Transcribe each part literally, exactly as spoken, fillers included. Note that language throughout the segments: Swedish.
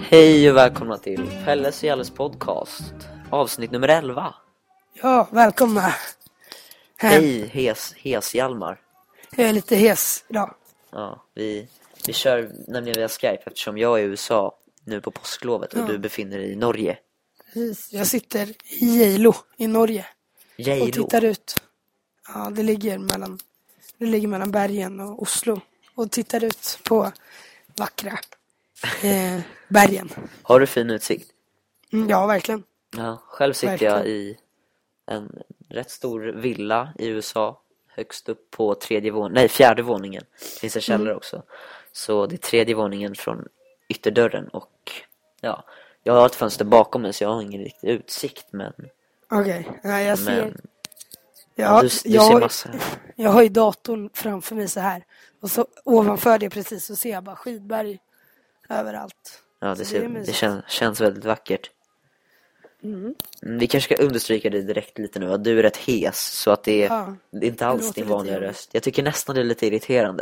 Hej och välkomna till Pelles och Jalles podcast, avsnitt nummer elva. Ja, välkomna. Hej, hes, hes Hjalmar. Jag är lite hes idag. Ja, vi, vi kör nämligen via Skype eftersom jag är i U S A nu på påsklovet och Ja. du befinner dig i Norge. Precis. Jag sitter i Geilo i Norge Geilo. och tittar ut. Ja, det ligger mellan, det ligger mellan Bergen och Oslo. Och tittar ut på vackra eh, bergen. Har du fin utsikt? Mm, ja, verkligen. Ja, själv sitter Verkligen. jag i en rätt stor villa i U S A. Högst upp på tredje våningen, nej fjärde våningen. Det finns en källare Mm. också. Så det är tredje våningen från ytterdörren. Och ja, jag har ett fönster bakom mig så jag har ingen riktig utsikt. Men, Okej, ja, jag ser. men Ja, du, du jag, ser har- massa. jag har ju datorn framför mig så här. Och så ovanför det precis så ser jag bara skidberg överallt. Ja, det, Så det ser, är det mysigt. känns, känns väldigt vackert. Mm. Mm, Vi kanske ska understryka det direkt lite nu att du är rätt hes. Så att det är, Ja, det är inte alls låter din lite vanliga jobbigt. röst. Jag tycker nästan det är lite irriterande.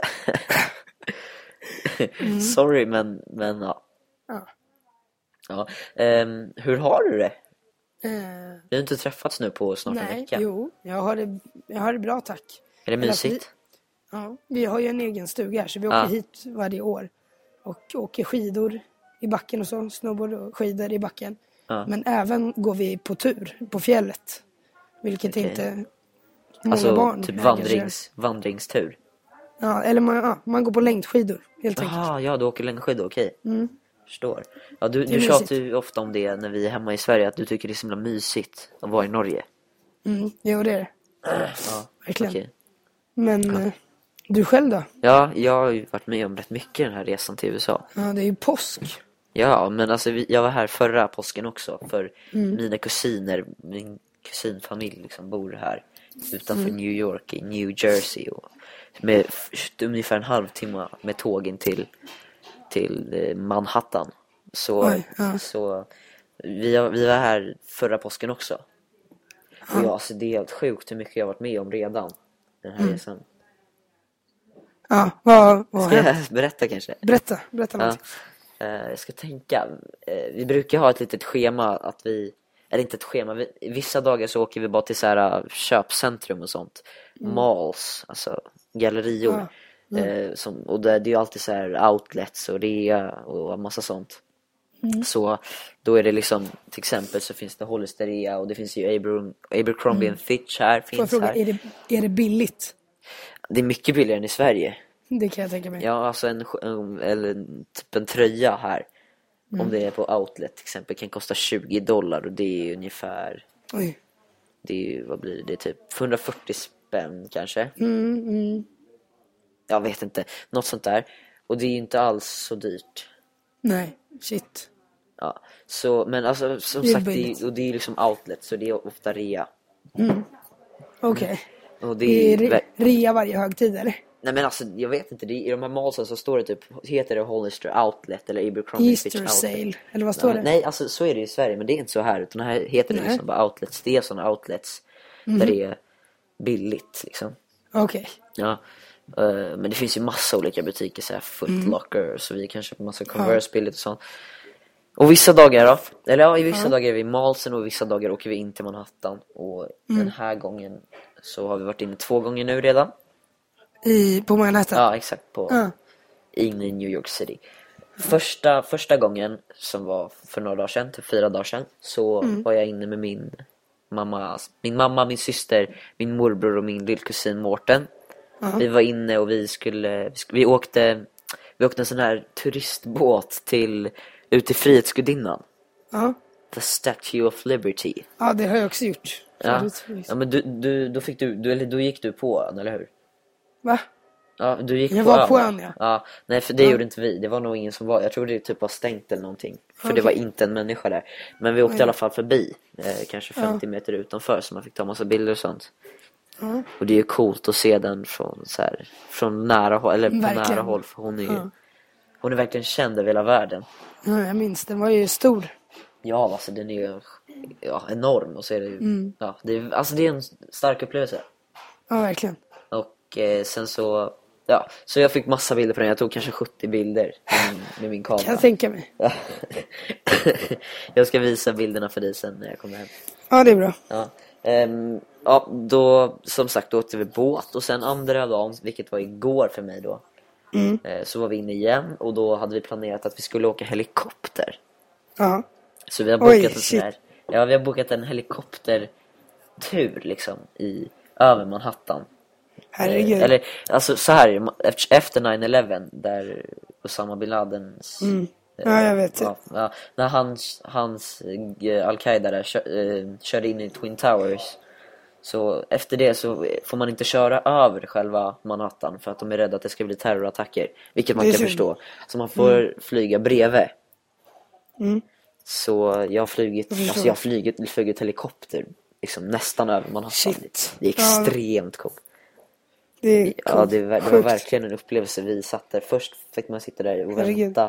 Mm. Sorry, men, men ja. Ja. ja. Ehm, hur har du det? Eh, Vi har inte träffats nu på snart en nej, vecka. jo, jag har, det, jag har det bra, tack. Är det Eller att mysigt? Vi, ja, vi har ju en egen stuga här så vi åker Ja. hit varje år. Och åker skidor i backen och så, snowboard och skidor i backen. Ja. Men även går vi på tur på fjället. Vilket Okej. inte många Alltså barn typ äger. vandrings, vandringstur. Ja, eller man, ja, man går på längdskidor helt enkelt. Jaha, ja, du åker längdskidor, okej. Mm. Förstår. Ja, du, Det är du tjatar mysigt. ju ofta om det när vi är hemma i Sverige, att du tycker det är så himla mysigt att vara i Norge. Mm, jo, det är det. Ja, Verkligen. okej. Men eh, du själv då? Ja, jag har ju varit med om rätt mycket den här resan till U S A. Ja, det är ju påsk. Ja, men alltså vi, jag var här förra påsken också. För Mm. mina kusiner, min kusinfamilj liksom bor här utanför Mm. New York i New Jersey. Och med f- ungefär en halvtimme med tågen till, till eh, Manhattan. Så, Oj, ja. så vi, har- vi var här förra påsken också. Och ja, alltså det är helt sjukt hur mycket jag har varit med om redan. Den här Mm. resan. Ja, vad, vad Ska hänt? jag berätta kanske? Berätta, berätta Ja. någonting. Eh, jag ska tänka. Eh, vi brukar ha ett litet schema att vi, eller inte ett schema, vi, vissa dagar så åker vi bara till så här uh, köpcentrum och sånt. Malls, alltså gallerior. Ja. Eh, som, och det, det är ju alltid så här outlets och rea och en massa sånt. Mm. Så då är det liksom, till exempel så finns det Hollisteria och det finns ju Abercrombie, Abercrombie and Fitch här. Får jag Finns fråga, här. är det, är det billigt? Det är mycket billigare än i Sverige. Det kan jag tänka mig. Ja, alltså en, en, eller en, typ en tröja här. Om det är på outlet till exempel kan kosta tjugo dollar och det är ungefär, Oj. det är ju, vad blir det, det är typ hundrafyrtio spänn kanske. Mm, mm. Jag vet inte, något sånt där. Och det är ju inte alls så dyrt. Nej, shit. Ja, så, men alltså som Det är sagt, det billigt. är, och det är liksom outlet så det är ofta rea. Okej. Och det Det är, är re- ver- rea varje högtid, eller? nej men alltså jag vet inte, det är, i de här mallsen så står det typ, heter det Hollister Outlet eller Abercrombie Fitch Easter Outlet. sale, eller vad står Ja, det? nej, alltså så är det i Sverige, men det är inte så här. Utan här heter det Nej. liksom bara outlets. Det är sådana outlets där det är billigt liksom. Okej. Ja, eh, men det finns ju massa olika butiker, så här Foot Locker, så vi kan köpa massa Converse billigt och sånt. Och vissa dagar då, eller ja, i vissa dagar är vi i Malsen och vissa dagar åker vi in till Manhattan. Och den här gången så har vi varit inne två gånger nu redan. I, på Manhattan? Ja, exakt, på Ja. inne i New York City. Första, första gången som var för några dagar sedan, typ fyra dagar sedan, så var jag inne med min mamma, min mamma, min syster, min morbror och min lillkusin Mårten. Vi var inne och vi skulle, vi, sk- vi åkte vi åkte en sån här turistbåt till ut till Frihetsgudinnan, Ja. The Statue of Liberty. Ja, det har jag också gjort. Ja, Förut. ja men du, du, då fick du, du, eller då gick du på ön, eller hur? Va? Ja, du gick Jag på var ön, på va? ön, ja. Ja, nej, för det gjorde inte vi. Det var nog ingen som var. Jag tror det typ var stängt eller någonting. För det var Okej. inte en människa där. Men vi åkte Nej. i alla fall förbi. Eh, kanske femtio meter utanför. Så man fick ta massa bilder och sånt. Ja. Och det är ju coolt att se den från, så här, från nära håll. Eller på Verkligen. nära håll. För hon är ju, Ja. hon är verkligen känd över hela världen. Ja, jag minns, den var ju stor. Ja, alltså den är ju ja, enorm. Och så är det ju, Mm. ja, det är, alltså det är en stark upplevelse. Ja, verkligen. Och eh, sen så Ja, så jag fick massa bilder på den. Jag tog kanske sjuttio bilder med min, med min kamera. Kan jag tänka mig. Ja. Jag ska visa bilderna för dig sen när jag kommer hem. Ja, det är bra. Ja, um, ja då som sagt då åkte vi båt. Och sen andra dagen, vilket var igår för mig då, Mm. eh, så var vi inne igen. Och då hade vi planerat att vi skulle åka helikopter. Ja. Så vi har bokat Oj, en sån shit. här, ja, vi har bokat en helikoptertur liksom i över Manhattan. Herregud. Eller alltså så här efter, efter nine eleven där Osama bin Ladens Mm. Ja, jag vet. ja, ja, när hans hans eh, Al-Qaida där kör, eh, körde in i Twin Towers. Så efter det så får man inte köra över själva Manhattan för att de är rädda att det ska bli terrorattacker, vilket man Det är kan synd. förstå. Så man får mm. flyga bredvid. Mm. Så jag har flugit, Jag förstår. alltså jag har flugit, flugit helikopter liksom nästan över Manhattan. Shit. Det är extremt coolt. Det är Ja, coolt. det, var, det var Sjukt. verkligen en upplevelse. Vi satt där, först fick man sitta där och Herregud. vänta.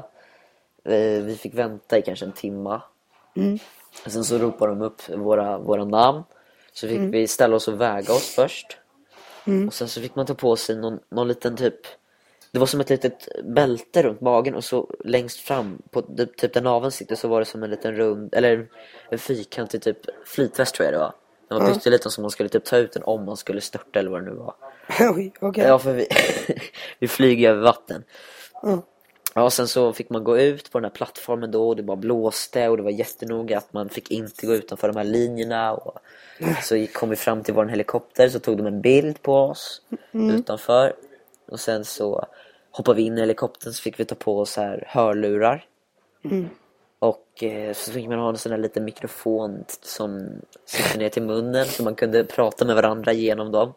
Eh, Vi fick vänta i kanske en timma. Mm. Och sen så ropade de upp våra, våra namn. Så fick Mm. vi ställa oss och väga oss först. Mm. Och sen så fick man ta på sig någon, någon liten typ, det var som ett litet bälte runt magen. Och så längst fram på typ där naveln sitter så var det som en liten rund, eller en fyrkantig typ flytväst tror jag det var. Den var pytteliten som man skulle typ ta ut den om man skulle störta eller vad det nu var. Oj, okej. Ja, för vi, vi flyger över vatten. Mm. Ja, och sen så fick man gå ut på den här plattformen då. Och det bara blåste och det var jättenoga att man fick inte gå utanför de här linjerna. Och så gick, kom vi fram till vår helikopter, så tog de en bild på oss Mm. utanför. Och sen så hoppade vi in i helikoptern, så fick vi ta på oss här hörlurar. Mm. Och eh, så fick man ha en sån här liten mikrofon som sitter ner till munnen, så man kunde prata med varandra genom dem.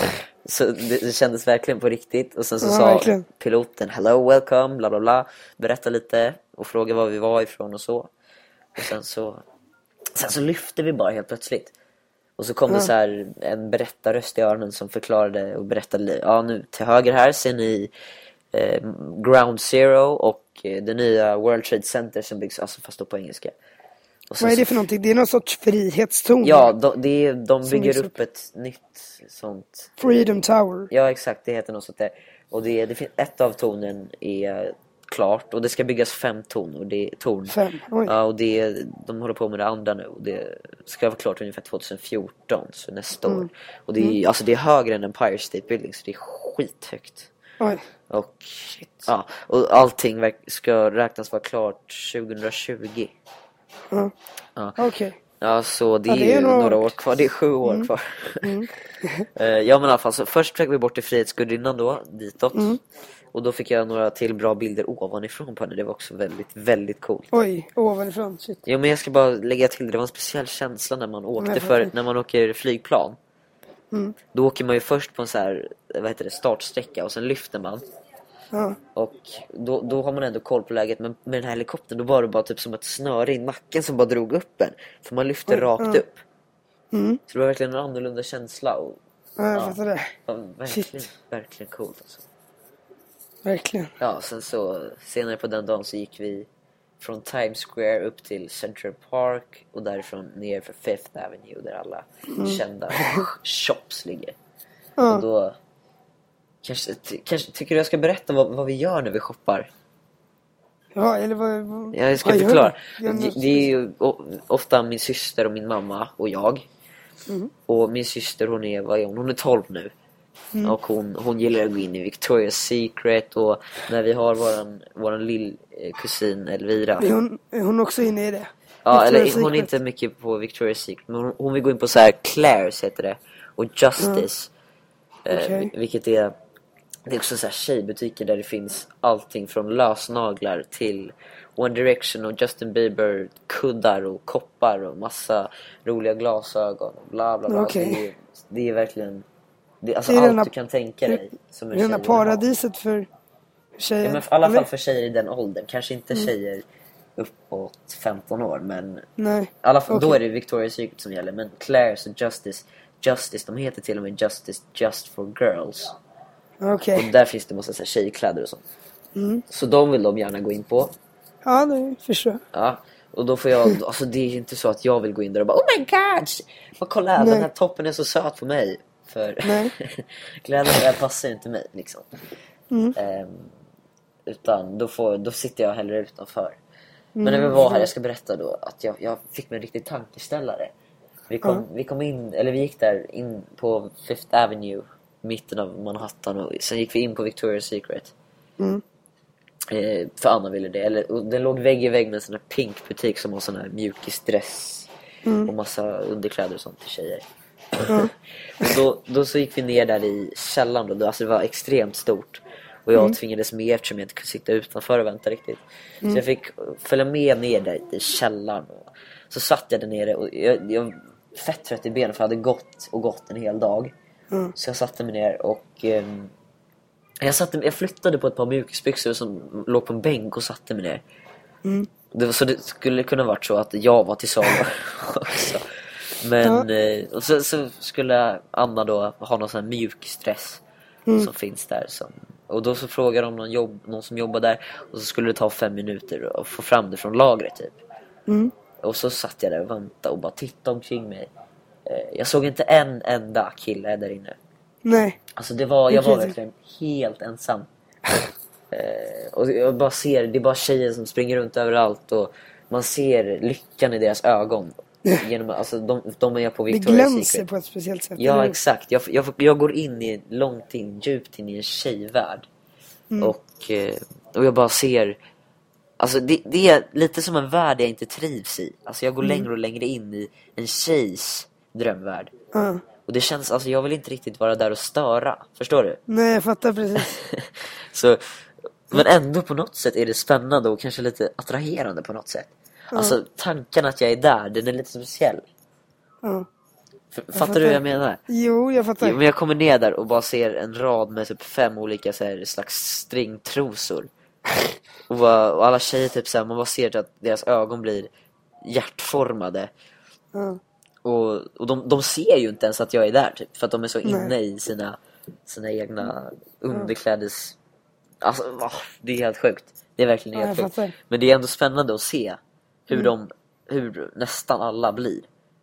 Så det, det kändes verkligen på riktigt. Och sen så Ja, sa verkligen. piloten hello, welcome, bla bla bla. Berätta lite och fråga var vi var ifrån och så. Och sen så Sen så lyfte vi bara helt plötsligt. Och så kom Ja. det så här en berättarröst i öronen som förklarade och berättade, ja nu till höger här ser ni eh, Ground Zero och eh, det nya World Trade Center som byggs, alltså fast då på engelska. Och sen Vad är det så- för någonting? Det är någon sorts frihetston. Ja, de, det är, de Som bygger byggs upp upp. ett nytt sånt. Freedom Tower. Ja, exakt, det heter något sånt där. Och det, det finns, ett av tornen är klart och det ska byggas fem torn och det torn. Fem. Oj. Ja, och det, de håller på med det andra nu och det ska vara klart ungefär tjugohundrafjorton, så nästa Mm. år. Och det är, alltså det är högre än Empire State Building, så det är skithögt. Oj. Och, ja, och allting verk- ska räknas vara klart tjugohundratjugo. Ja. Ja. Okej. Ja, så det Ja, är, det är ju några några år. år kvar. Det är sju år kvar. Eh, ja, men i alla fall så först fick vi bort till Frihetsgudinnan då, ditåt. Mm. Och då fick jag några till bra bilder ovanifrån på henne. Det var också väldigt, väldigt coolt. Oj, ovanifrån. Shit. Ja, men jag ska bara lägga till, det var en speciell känsla när man åkte jag för, fattar. när man åker flygplan. Mm. Då åker man ju först på en så här, vad heter det, startsträcka och sen lyfter man. Ja. Och då, då har man ändå koll på läget. Men med den här helikoptern, då var det bara typ som ett snöre i nacken som bara drog upp en. För man lyfte Oj, rakt ja. upp. Mm. Så det var verkligen en annorlunda känsla. Och Ja, jag Ja. fattar det. ja, verkligen, Shit. verkligen coolt alltså. Verkligen. Ja, sen så senare på den dagen så gick vi från Times Square upp till Central Park och därifrån ner för Fifth Avenue där alla kända shops ligger. Och Ja. då kanske, ty, kanske tycker du jag ska berätta vad, vad vi gör när vi shoppar? Ja, eller vad... vad Ja, jag ska vad gör förklara. du? Gör Det, något- det är ju o- ofta min syster och min mamma och jag. Mm. Och min syster, hon är, vad är hon? Hon är tolv nu. Mm. Och hon, hon gillar att gå in i Victoria's Secret. Och när vi har våran, våran lill eh, kusin Elvira. Är hon, är hon också inne i det? Ja, Victoria's eller hon Secret. är inte mycket på Victoria's Secret. Men hon, hon vill gå in på så här Claire's heter det. Och Justice. Eh, Okej. vilket är, det är också så här tjejbutiker där det finns allting från lösnaglar till One Direction och Justin Bieber kuddar och koppar och massa roliga glasögon och bla bla bla. Okej. Det, är, det är verkligen det, alltså Det är allt rena- du kan tänka dig som en Det är tjej rena vill ha. paradiset för tjejer. Ja, men i alla eller? fall för tjejer i den åldern. Kanske inte Mm. tjejer uppåt femton år, men Nej. i alla fall, då Okej. är det Victoria's Secret som gäller. Men Claire's och Justice, Justice, de heter till och med Justice Just for Girls. Okej. Och där finns det massa så här tjejkläder och sånt. Mm. Så de vill de gärna gå in på. Ja, det förstår jag. Ja. Och då får jag, alltså det är ju inte så att jag vill gå in där och bara oh my god! Vad kolla här, Nej. den här toppen är så söt på mig. För Nej. kläderna där passar inte mig liksom. Mm. Eh, utan då, får, då sitter jag hellre utanför. Men när vi var här, jag ska berätta då att jag, jag fick mig en riktig tankeställare. Vi kom, Mm. vi kom in, eller vi gick där in på Fifth Avenue, mitten av Manhattan, och sen gick vi in på Victoria's Secret. Mm. Eh, för Anna ville det. Eller, och den låg vägg i vägg med en sån här pink butik som har sån här mjukisdress Mm. och massa underkläder och sånt till tjejer. Mm. Och då, då så gick vi ner där i källaren då, alltså det var extremt stort. Och jag Mm. tvingades med eftersom jag inte kunde sitta utanför och vänta riktigt. Mm. Så jag fick följa med ner där i källaren. Och så satt jag där nere och jag, jag fett trött i benen för jag hade gått och gått en hel dag. Mm. Så jag satte mig ner och ehm, jag, satte, jag flyttade på ett par mjukisbyxor som låg på en bänk och satte mig ner. Mm. Det, var- så det skulle kunna varit så att jag var till salu också. Men Ja. eh, och så, så skulle Anna då ha någon sån här mjukisdress Mm. som finns där. Som, och då så frågade de någon, jobb, någon som jobbar där. Och så skulle det ta fem minuter att få fram det från lagret typ. Mm. Och så satt jag där och väntade och bara tittade omkring mig. Eh, jag såg inte en enda kille där inne. Nej. Alltså det var, jag var Okej. verkligen helt ensam. eh, och jag bara ser, det är bara tjejer som springer runt överallt. Och man ser lyckan i deras ögon. Genom, alltså de, de är på Det Victoria's glänser Secret. på ett speciellt sätt. Ja, eller hur? exakt. Jag, jag, jag går in i långt in, djupt in i en tjejvärld. Mm. Och, eh, och jag bara ser. Alltså det, det är lite som en värld jag inte trivs i. Alltså jag går Mm. längre och längre in i en tjejs drömvärld. Ja. Och det känns, alltså jag vill inte riktigt vara där och störa. Förstår du? Nej, jag fattar precis. Så, men ändå på något sätt är det spännande och kanske lite attraherande på något sätt. Alltså tanken att jag är där, den är lite speciell. Ja. F- fattar du vad jag menar? Jo, jag fattar. Jo, men jag kommer ner där och bara ser en rad med typ fem olika så här, slags stringtrosor. Och, bara, och alla tjejer typ så här, man bara ser att deras ögon blir hjärtformade. Ja. Och, och de, de ser ju inte ens att jag är där typ. För att de är så inne Nej. i sina, sina egna underklädes. Alltså va, det är helt sjukt. Det är verkligen Ja, helt jag sjukt. fattar. Men det är ändå spännande att se hur, Mm. de, hur nästan alla blir.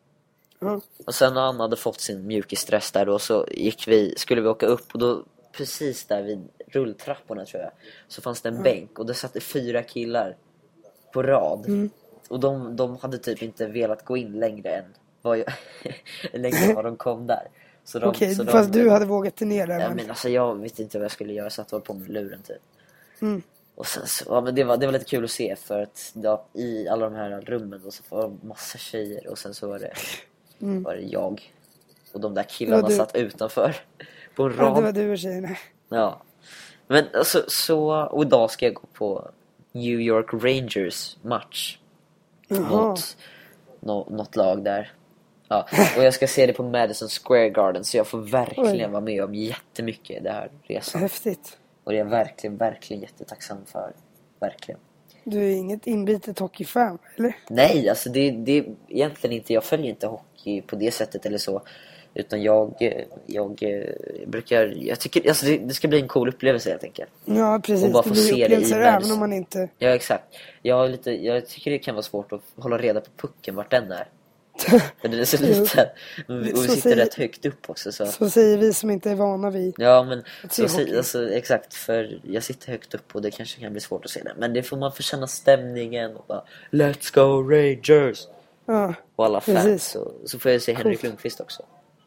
Ja. Och sen när Anna hade fått sin mjukisstress där då, så gick vi, skulle vi åka upp. Och då precis där vid rulltrapporna tror jag, så fanns det en bänk. Och där satt det fyra killar på rad. Mm. Och de, de hade typ inte velat gå in längre än vad, jag, längre än vad de kom där. Så de, Okej, så de, fast du hade vågat dig ner där. Ja, men... men alltså jag vet inte vad jag skulle göra, så att jag var på med luren typ. Mm. Och sen så, ja, men det var, det var lite kul att se. För att ja, i alla de här rummen då, så var det massa tjejer. Och sen så var det, Mm. var det jag. Och de där killarna du. satt utanför på en Ja, det var rad. du och tjejerna. Ja. Men alltså, så, och idag ska jag gå på New York Rangers match. Jaha. Mot nå, något lag där. Ja. Och jag ska se det på Madison Square Garden. Så jag får verkligen Oj. vara med om jättemycket i det här resan. Häftigt. Och det är jag verkligen, verkligen jättetacksam för. Verkligen. Du är inget inbitet hockeyfan, eller? Nej, alltså det, det är egentligen inte. Jag följer inte hockey på det sättet eller så. Utan jag, eh, jag, jag brukar, jag tycker, alltså det, det ska bli en cool upplevelse helt enkelt. Ja, precis. Och bara Det få blir se det i upplevelser världs- även om man inte... Ja, exakt. Jag, har lite, jag tycker det kan vara svårt att hålla reda på pucken, vart den är. För den är så Jo. liten. Och vi Så sitter säger- rätt högt upp också. Så. Så säger vi som inte är vana vid... Ja, men se så, hockey. alltså, exakt. För jag sitter högt upp och det kanske kan bli svårt att se det. Men det får man få känna stämningen och bara Let's go Rangers! Ja, Och alla fans. Precis. Så, så får jag se Henrik Coolt. Lundqvist också.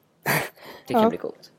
Det kan Ja. bli coolt.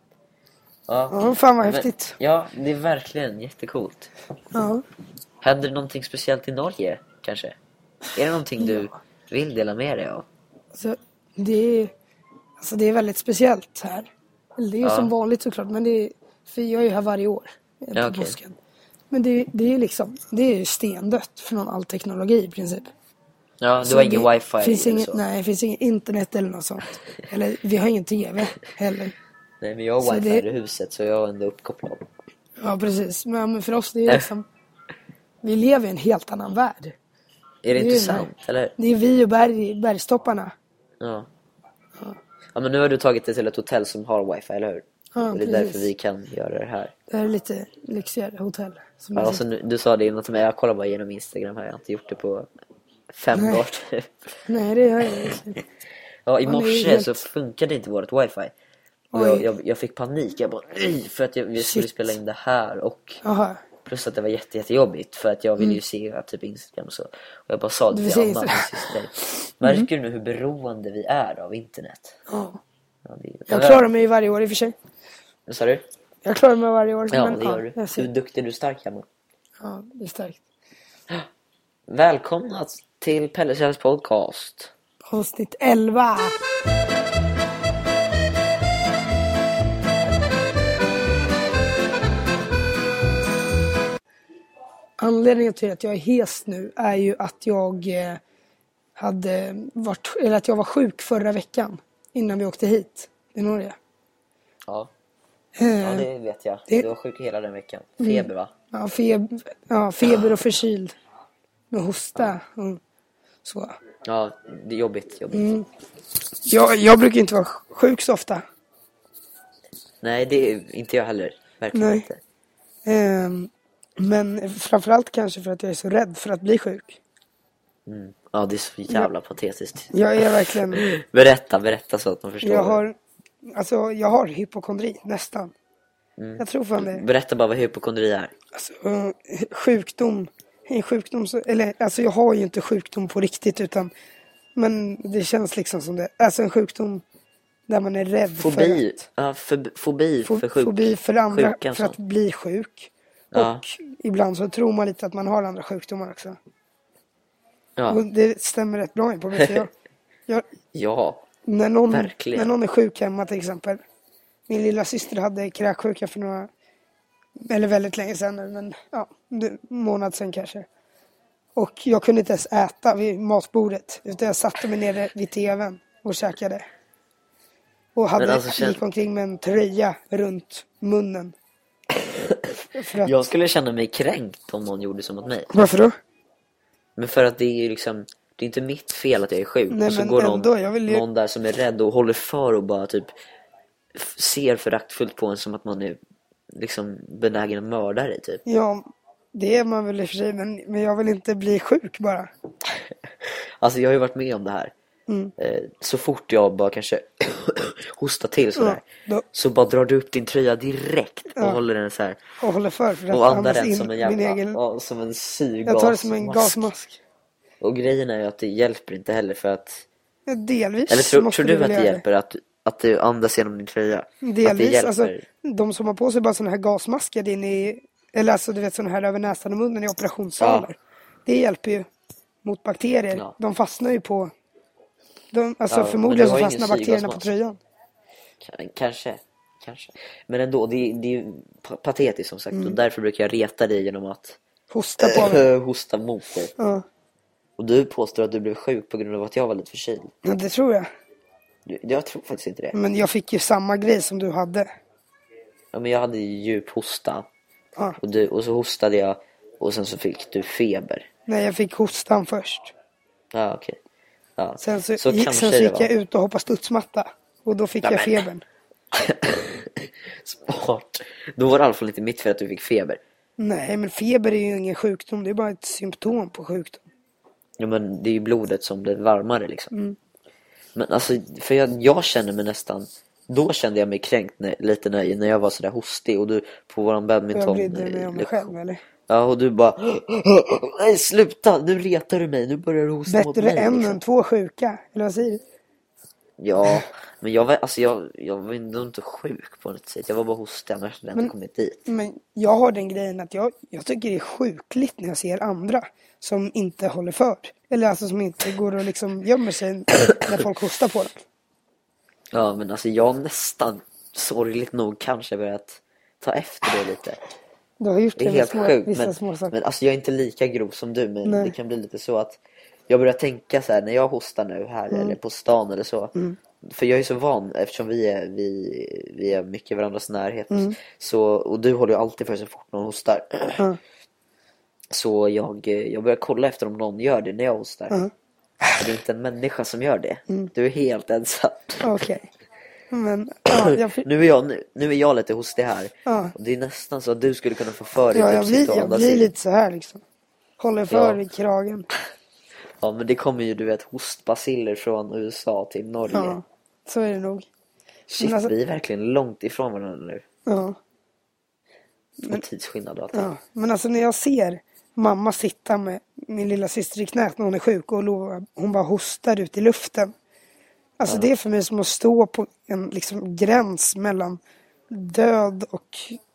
Ja, ja fan vad men- häftigt. Ja, det är verkligen jättecoolt. Ja. Händer det någonting speciellt i Norge, kanske? Är det någonting du vill dela med dig av? Alltså, det är, alltså, det är väldigt speciellt här. Eller det är ju Ja. som vanligt såklart, men det är, för jag är ju här varje år. På Ja, okej. påsken. Men det, det är liksom, det är ju stendött från all teknologi i princip. Ja, du Så har ingen det wifi finns eller inget, så? nej, det finns inget internet eller något sånt. Eller vi har ingen tv heller. Nej, men jag har Så wifi det- i huset så jag är ändå uppkopplad. Ja, precis. Men, men för oss det är liksom, vi lever i en helt annan värld. Är Det det är inte ju sant, eller? Det är vi och berg, bergstopparna. Ja. Ja, men nu har du tagit det till ett hotell som har wifi, eller hur? Ja, och det är precis. därför vi kan göra det här. Det här är lite lyxigare hotell. Som Ja, är alltså, nu, du sa det innan till mig, jag kollar bara igenom Instagram här. Jag har inte gjort det på fem Nej. dagar. Nej, det gör jag inte. Ja, i Ja, det är morse helt- så funkade inte vårt wifi. Och jag, jag, jag fick panik. Jag bara, nej, för att jag, vi skulle Shit. spela in det här. Och Aha. plus att det var jätte, jättejobbigt. För att jag ville mm. ju se typ Instagram och så. Och jag bara sa det till Anna, min syster. Märker du nu hur beroende vi är av internet? Oh. Ja, det, jag klarar mig varje år i och för sig. Vad sa du? Jag klarar mig varje år. Ja, men, det gör ja, du. Hur duktig du är stark, Emma. Ja, det är starkt. Välkomna till Pelles podcast. Avsnitt elva. Anledningen till att jag är hes nu är ju att jag eh, hade varit, eller att jag var sjuk förra veckan innan vi åkte hit i Norge. Ja. Eh, ja, det vet jag. Det... Du var sjuk hela den veckan. Feber, mm. va? Ja, feber, ja, feber och förkyld. Med hosta och så. Ja, det är jobbigt. jobbigt. Mm. Jag, jag brukar inte vara sjuk så ofta. Nej, det är inte jag heller. Verkligen Nej. inte. Um, men framförallt kanske för att jag är så rädd för att bli sjuk. Mm. Ja, det är så jävla ja. patetiskt. Jag är verkligen... berätta, berätta så att de förstår. Jag har, alltså, jag har hypokondri, nästan. Mm. Jag tror fan det. Berätta bara vad hypokondri är. Alltså, uh, sjukdom... En sjukdom, så, eller alltså jag har ju inte sjukdom på riktigt utan men det känns liksom som det, alltså en sjukdom där man är rädd fobi. för att, ja, för, fobi fo, för sjuk. Fobi för andra, Sjukan, för att bli sjuk. Ja. Och ibland så tror man lite att man har andra sjukdomar också. Ja. Och det stämmer rätt bra in på mig. För jag, jag, ja, när någon, verkligen. När någon är sjuk hemma till exempel. Min lilla syster hade kräksjuka för några eller väldigt länge sedan nu, men ja, en månad sedan kanske. Och jag kunde inte ens äta vid matbordet, utan jag satte mig nere vid tvn och käkade. Och hade alltså, känn... gick omkring med en tröja runt munnen. För att... Jag skulle känna mig kränkt om någon gjorde så mot mig. Varför då? Men för att det är ju liksom, det är inte mitt fel att jag är sjuk. Nej, och så men går ändå, någon, jag vill ju... någon där som är rädd och håller för och bara typ ser föraktfullt på en som att man är liksom benägen att mörda dig typ. Ja, det är man väl i och för sig, men, men jag vill inte bli sjuk bara. Alltså jag har ju varit med om det här. Mm. Eh, så fort jag bara kanske hostar till sådär, ja, då... så bara drar du upp din tröja direkt och ja. håller den så här. Och håller för, för och andar den som en jävla, egen... ja, som en syrgas. Jag tar det som en gasmask. Och grejen är ju att det hjälper inte heller för att... Ja, delvis. Eller tror, tror du att det hjälper att, att du andas genom din tröja? Delvis, alltså de som har på sig bara såna här gasmasker in i, eller alltså du vet såna här över näsan och munnen i operationssalar. Ja. Det hjälper ju mot bakterier. Ja. De fastnar ju på, de, alltså ja, förmodligen så fastnar bakterierna på tröjan. Kanske, kanske. Men ändå, det, det är ju patetiskt som sagt. Mm. Och därför brukar jag reta dig genom att hosta på mig. hosta mot dig. Ja. Och du påstår att du blev sjuk på grund av att jag var lite förkyld. Ja, det tror jag. Jag tror faktiskt inte det. Men jag fick ju samma grej som du hade. Ja, men jag hade ju djup hosta. Ja. Och, du, och så hostade jag. Och sen så fick du feber. Nej, jag fick hostan först. Ja, okej. Okay. Ja. Sen så, så, gick, sen så gick jag ut och hoppade studsmatta. Och då fick ja, jag men... febern. Smart. Då var det i alla fall inte mitt för att du fick feber. Nej, men feber är ju ingen sjukdom. Det är bara ett symptom på sjukdom. Ja, men det är ju blodet som blir varmare liksom. Mm. Men alltså, för jag, jag känner mig nästan... Då kände jag mig kränkt när, lite när, när jag var sådär hostig. Och du på våran badminton... Jag brydde mig om mig själv, eller? Ja, och du bara... Nej, sluta! Nu retar du mig. Nu börjar du hosta mot mig. Bättre en liksom. än två sjuka. Eller vad säger du? Ja, men jag var, alltså jag, jag var inte sjuk på något sätt. Jag var bara hostig, annars hade jag inte kommit dit. Men jag har den grejen att jag, jag tycker det är sjukligt när jag ser andra som inte håller för. Eller alltså som inte går och liksom gömmer sig när folk hostar på dem. Ja, men alltså jag nästan sorgligt nog kanske börjat ta efter det lite. Du har gjort det, det är helt små, sjukt, vissa men, små saker. Men alltså jag är inte lika grov som du, men Nej. Det kan bli lite så att jag börjar tänka så här när jag hostar nu här mm. eller på stan eller så. Mm. För jag är så van eftersom vi är, vi, vi är mycket i varandras närhet. Mm. Så, och du håller ju alltid för så fort någon hostar. Mm. Så jag, jag börjar kolla efter om någon gör det när jag hostar. Mm. Det är inte en människa som gör det. Mm. Du är helt ensam. Okej. Okay. Men ja, jag... nu, är jag, nu, nu är jag lite hostig här. Ja. Och det är nästan så att du skulle kunna få för dig. Ja, jag blir, jag blir lite så här liksom. Håller för ja. i kragen. Ja, men det kommer ju, du vet, hostbaciller från U S A till Norge. Ja, så är det nog. Shit, alltså, vi är verkligen långt ifrån varandra nu. Ja. Men, tidsskillnad och allt. Ja, men alltså när jag ser mamma sitta med min lilla syster i knät när hon är sjuk och hon bara hostar ut i luften. Alltså ja. Det är för mig som att stå på en liksom gräns mellan död och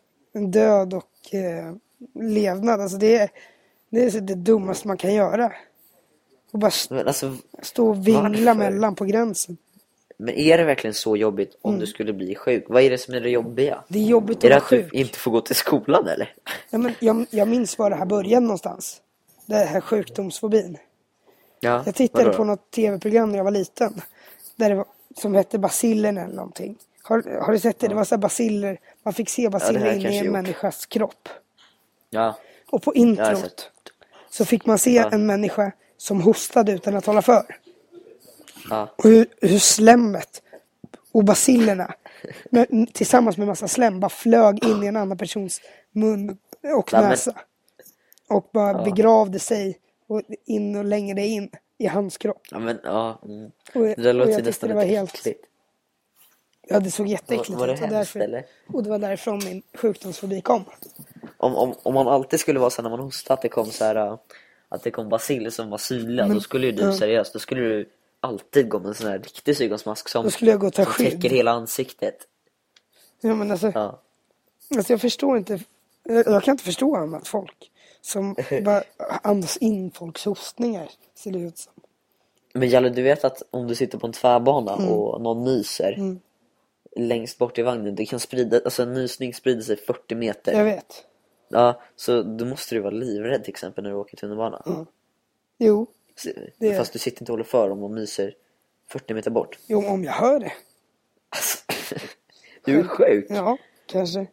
död och eh, levnad. Alltså det är, det är det dummaste man kan göra. Och bara st- men alltså, stå och vingla varför? mellan på gränsen. Men är det verkligen så jobbigt om mm. du skulle bli sjuk? Vad är det som är det jobbiga? Det är jobbigt att Är det vara att sjuk. du inte får gå till skolan eller? Ja, men jag, jag minns var det här började någonstans. Det här sjukdomsfobin. Ja, jag tittade vadå? på något tv-program när jag var liten. Där det var, som hette Bacillen eller någonting. Har, har du sett det? Ja. Det var så här baciller. Man fick se baciller ja, inne i en gjort. människas kropp. Ja. Och på introt så fick man se ja. en människa som hostade utan att hålla för. Ja. Och hur, hur slemmet och bacillerna med, tillsammans med massa slem bara flög in i en annan persons mun och ja, näsa. Men... Och bara ja. begravde sig och in och längre in i hans kropp. Ja, men ja. Mm. Och, det där låter och jag nästan det var helt äckligt. Ja, det såg jätteäckligt ut. Var, var det och, hemskt, därför, eller? och det var därifrån min sjukdomsfobi kom. Om, om, om man alltid skulle vara så när man hostade att det kom så här, att det kom baciller som var synliga, då skulle ju du ja. seriöst, då skulle du alltid gå med en sån här riktig syrgasmask som, då skulle jag gå ta som skydd. täcker hela ansiktet. Ja, men alltså, ja. alltså jag förstår inte, jag, jag kan inte förstå annat folk som bara andas in folks hostningar, ser det ut som. Men Jalle, du vet att om du sitter på en tvärbana mm. och någon nyser mm. längst bort i vagnen, det kan sprida, alltså en nysning sprider sig fyrtio meter. Jag vet. Ja, så då måste du vara livrädd till exempel när du åker tunnelbana. Mm. Jo. Det fast du sitter inte och håller för om de nyser fyrtio meter bort. Jo, om jag hör det. Alltså, du är sjuk. Ja, kanske.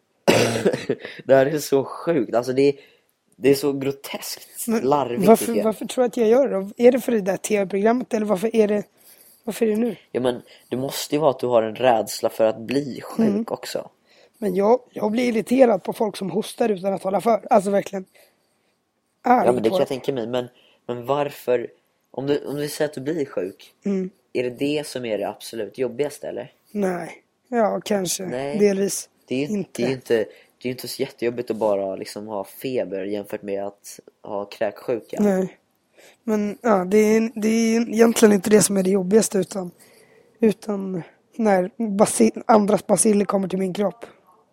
Det här är så sjukt. Alltså det är, det är så groteskt larvigt. Varför, varför tror du att jag gör det? Är det för det där tv-programmet eller varför är det, varför är det nu? Ja, men det måste ju vara att du har en rädsla för att bli sjuk mm. också. Men jag, jag blir irriterad på folk som hostar utan att hålla för. Alltså verkligen. Ärligt ja, men det kan jag tänka mig. Men, men varför, om du, om du säger att du blir sjuk, mm. är det det som är det absolut jobbigaste eller? Nej, ja kanske. Nej. Delvis det är, inte. Det är inte, det är inte så jättejobbigt att bara liksom ha feber jämfört med att ha kräksjuka. Nej, men ja, det är, det är egentligen inte det som är det jobbigaste utan, utan när basil, andras baciller kommer till min kropp.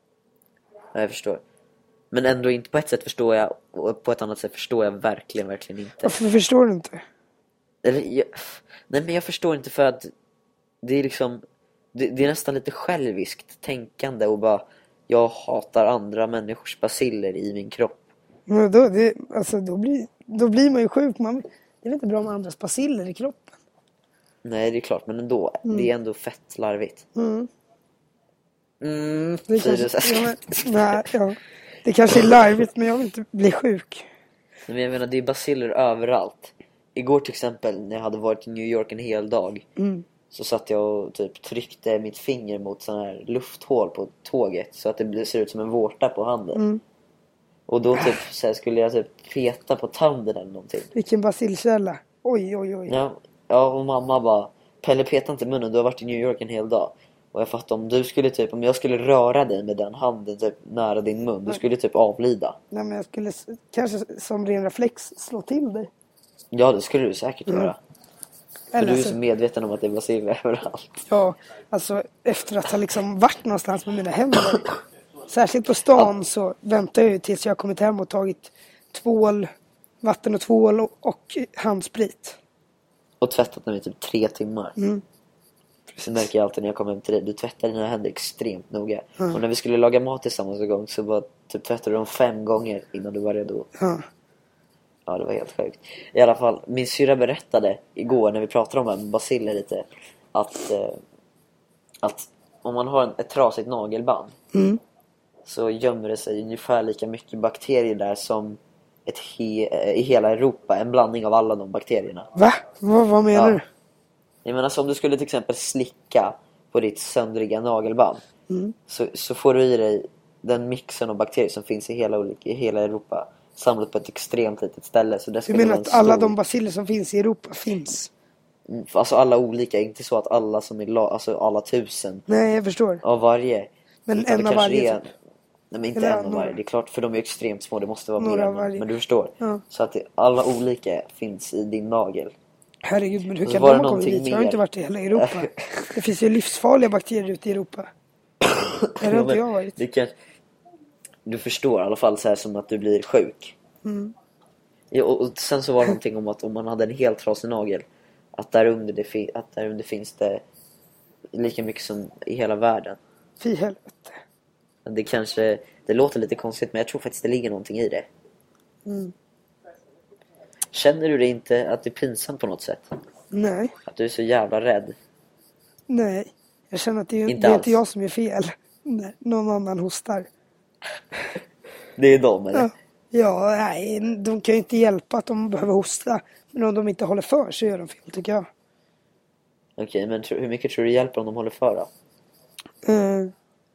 Ja, jag förstår. Men ändå inte på ett sätt förstår jag, och på ett annat sätt förstår jag verkligen, verkligen inte. Varför förstår du inte? Eller, jag, nej, men jag förstår inte för att det är liksom, det, det är nästan lite själviskt tänkande och bara, jag hatar andra människors baciller i min kropp. Men då, det, alltså, då, blir, då blir man ju sjuk. Man, det är inte bra med andras baciller i kroppen. Nej, det är klart, men ändå, mm. det är ändå fett larvigt. Mm. Mm, det, kanske, ja, men, nej, ja. Det kanske är larvigt, men jag vill inte bli sjuk. Men jag menar, det är baciller överallt. Igår till exempel, när jag hade varit i New York en hel dag, mm. så satt jag och typ tryckte mitt finger mot sån här lufthål på tåget så att det ser ut som en vårta på handen. Mm. Och då typ så här, skulle jag typ peta på tanden eller någonting. Vilken bacillkälla. Oj, oj, oj. Ja, ja, och mamma bara, Pelle, peta inte munnen, du har varit i New York en hel dag. Och jag fattar, om du skulle typ, om jag skulle röra dig med den handen typ nära din mun, du skulle typ avlida. Nej, men jag skulle kanske som ren reflex slå till dig. Ja, det skulle du säkert mm. göra. För Eller du är alltså, så medveten om att det är baciller överallt. Ja, alltså efter att ha liksom varit någonstans med mina händer. Särskilt på stan ja. Så väntar jag ju tills jag har kommit hem och tagit tvål, vatten och tvål och, och handsprit. Och tvättat den i typ tre timmar. Mm. Så märker jag alltid när jag kommer hem till dig, du tvättar dina händer extremt noga. Mm. Och när vi skulle laga mat tillsammans en gång så bara typ tvättade du dem fem gånger innan du var redo. Mm. Ja, det var helt sjukt. I alla fall, min syra berättade igår när vi pratade om det här med baciller lite, att, eh, att om man har en, ett trasigt nagelband mm. så gömmer det sig ungefär lika mycket bakterier där som ett he- i hela Europa. En blandning av alla de bakterierna. Va? Vad, vad menar ja. du? Jag menar, så om du skulle till exempel slicka på ditt söndriga nagelband mm. så, så får du i dig den mixen av bakterier som finns i hela, i hela Europa samlat på ett extremt litet ställe. Så det du menar att alla stor... de baciller som finns i Europa finns? Alltså alla olika, inte så att alla som är la, alltså alla tusen. Nej, jag förstår. Av varje. Men en av varje. Är, nej, men inte Eller, en av några. varje. Det är klart, för de är extremt små. Det måste vara Några mer. Men, men du förstår. Ja. Så att det, alla olika finns i din nagel. Herregud, men hur kan de komma dit? Jag har inte varit i hela Europa. Det finns ju livsfarliga bakterier ute i Europa. Det har inte jag varit. Det kan, du förstår i alla fall så här som att du blir sjuk. Mm. Ja, och, och sen så var det någonting om att om man hade en helt trasig nagel, att där under, det fi, att där under finns det lika mycket som i hela världen. Fy helvete. Det kanske, det låter lite konstigt, men jag tror faktiskt det ligger någonting i det. Mm. Känner du det inte att det är pinsamt på något sätt? Nej. Att du är så jävla rädd? Nej. Jag känner att det är inte, det är alls. inte jag som är fel. Nej, någon annan hostar. Det är de, eller? Ja. Ja, nej. De kan ju inte hjälpa att de behöver hosta. Men om de inte håller för så gör de fel, tycker jag. Okej, men tro, hur mycket tror du hjälper om de håller för då? Uh,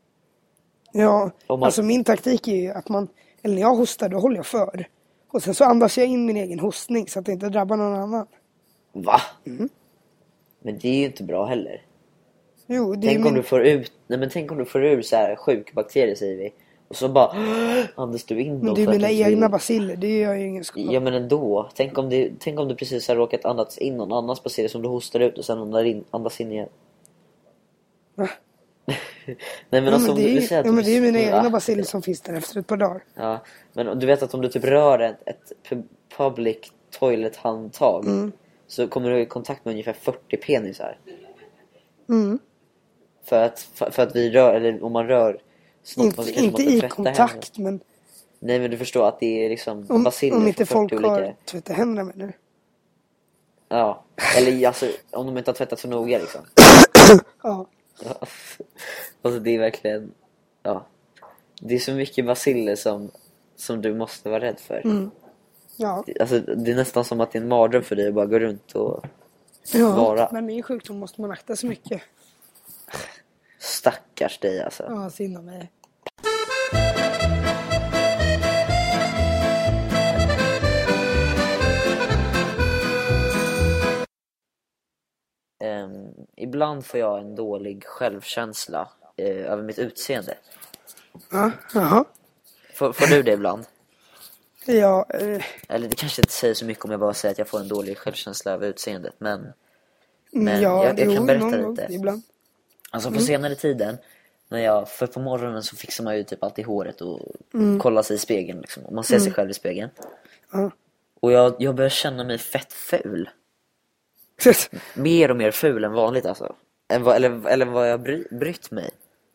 ja, man... alltså min taktik är ju att man... Eller när jag hostar, då håller jag för. Och sen så andas jag in min egen hostning så att det inte drabbar någon annan. Va? Mm. Men det är ju inte bra heller. Jo, det tänk är om min... du får ut, nej men tänk om du får ur så här sjuk bakterier, säger vi. Och så bara andas du in dem. Men det är mina egna baciller, det gör ju ingen skada. Ja, men ändå. Tänk om, det, tänk om du precis har råkat andas in någon annans baciller som du hostar ut och sen andas in, andas in igen. Va? Nej, men, ja, alltså, men det är ju ja, ja, du, mina ja. egna baciller som finns där efter ett par dagar. Ja, men du vet att om du typ rör ett, ett public toilet handtag, mm. så kommer du i kontakt med ungefär fyrtio penisar. Mm. För att, för, för att vi rör, eller om man rör snart, inte, inte i kontakt, men nej, men du förstår att det är liksom om, baciller om inte folk olika... har tvättat händerna med nu. Ja, eller alltså om de inte har tvättat så noga liksom. Ja. Ja. Alltså det är verkligen, ja, det är så mycket baciller som som du måste vara rädd för. Mm. Ja. Alltså det är nästan som att det är en mardröm för dig att bara gå runt och ja, vara. Men min sjukdom måste man akta så mycket. Stackars dig alltså. Ja, synd om mig. Um, ibland får jag en dålig självkänsla uh, över mitt utseende. Ja, jaha. Får, får du det ibland? Ja. Uh... Eller det kanske inte säger så mycket om jag bara säger att jag får en dålig självkänsla över utseendet. Men, men ja, jag, jag jo, kan berätta någon lite. Gång, ibland. Alltså på mm. senare tiden, när jag, för på morgonen så fixar man ju typ alltid håret och mm. kollar sig i spegeln liksom. Och man ser mm. sig själv i spegeln. Ja. Och jag, jag börjar känna mig fett ful. Mer och mer ful än vanligt alltså. Än vad, eller, eller vad jag bry, brytt mig.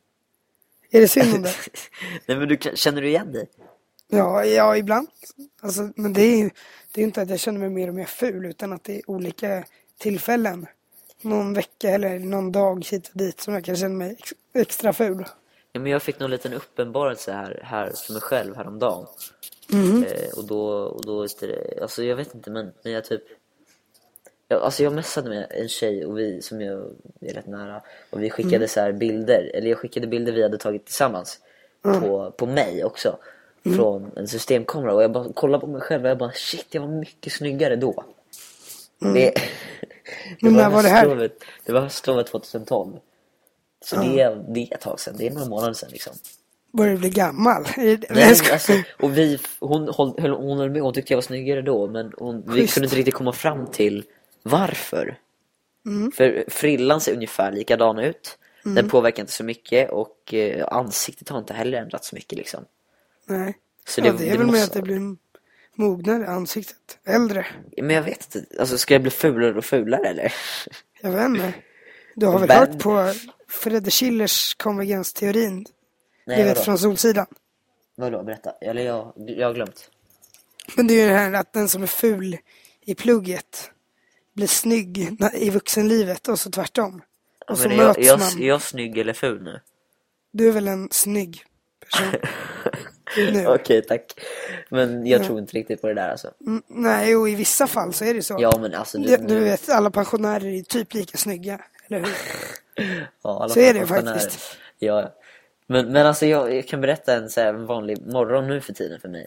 Är det synd om det? Nej, men du, känner du igen dig? Ja, ja ibland. Alltså, men det är ju det är inte att jag känner mig mer och mer ful, utan att det är olika tillfällen. Någon vecka eller någon dag hit och dit som jag kan känna mig ex, extra ful. Ja, men jag fick någon liten uppenbarelse här, här för mig själv häromdagen. Mm. Eh, och då, och då är det, alltså jag vet inte, men, men jag typ jag, alltså jag messade med en tjej och vi, som jag är rätt nära, och vi skickade mm. så här bilder, eller jag skickade bilder vi hade tagit tillsammans mm. på, på mig också mm. från en systemkamera, och jag bara kollade på mig själv och jag bara shit, jag var mycket snyggare då. Mm. Det, det men var, när var det här? Höstlovet, det var höstlovet tjugotolv. Så mm. det, är, det är ett tag sedan, det är några månader sedan liksom. Börjar du bli gammal? Nej, alltså, och vi, hon, hon, hon höll med, hon tyckte jag var snyggare då, men hon, vi kunde inte riktigt komma fram till varför. Mm. För frillan ser ungefär likadan ut. Mm. Den påverkar inte så mycket, och eh, ansiktet har inte heller ändrat så mycket liksom. Nej. Så ja, det, det är det väl måste... med att det blir mognare ansiktet, äldre. Men jag vet inte, alltså ska jag bli fulare och fulare eller? Jag vet inte. Du har väl hört på Fredde Schillers konvergensteorin? Nej, du vet, vadå? från Solsidan. Vadå, berätta. Eller jag, jag har glömt. Men det är ju det här att den som är ful i plugget blir snygg i vuxenlivet, och så tvärtom. Och ja, så är möts jag, man. Är jag snygg eller ful nu? Du är väl en snygg person? Okej, okay, tack. Men jag ja. tror inte riktigt på det där alltså. Mm, nej, och i vissa fall så är det så. Ja, men alltså du, du vet, alla pensionärer är typ lika snygga, eller hur? Ja, alla så är det faktiskt. Ja, men, men alltså jag, jag kan berätta en så här vanlig morgon nu för tiden för mig.